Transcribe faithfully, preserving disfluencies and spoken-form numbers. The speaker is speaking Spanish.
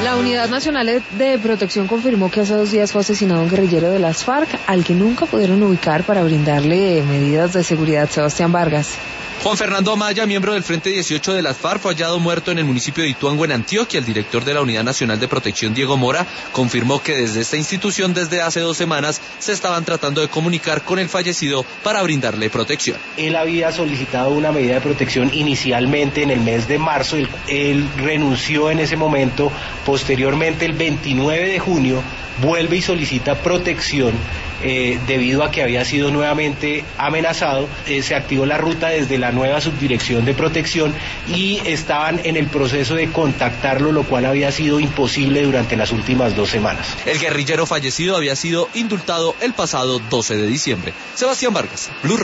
La Unidad Nacional de Protección confirmó que hace dos días fue asesinado un guerrillero de las FARC, al que nunca pudieron ubicar para brindarle medidas de seguridad. Sebastián Vargas. Juan Fernando Amaya, miembro del Frente dieciocho de las FARC, fue hallado muerto en el municipio de Ituango, en Antioquia. El director de la Unidad Nacional de Protección, Diego Mora, confirmó que desde esta institución, desde hace dos semanas, se estaban tratando de comunicar con el fallecido para brindarle protección. Él había solicitado una medida de protección inicialmente en el mes de marzo, él, él renunció en ese momento, posteriormente el veintinueve de junio, vuelve y solicita protección eh, debido a que había sido nuevamente amenazado. Eh, se activó la ruta desde la nueva subdirección de protección y estaban en el proceso de contactarlo, lo cual había sido imposible durante las últimas dos semanas. El guerrillero fallecido había sido indultado el pasado doce de diciembre. Sebastián Vargas, Blue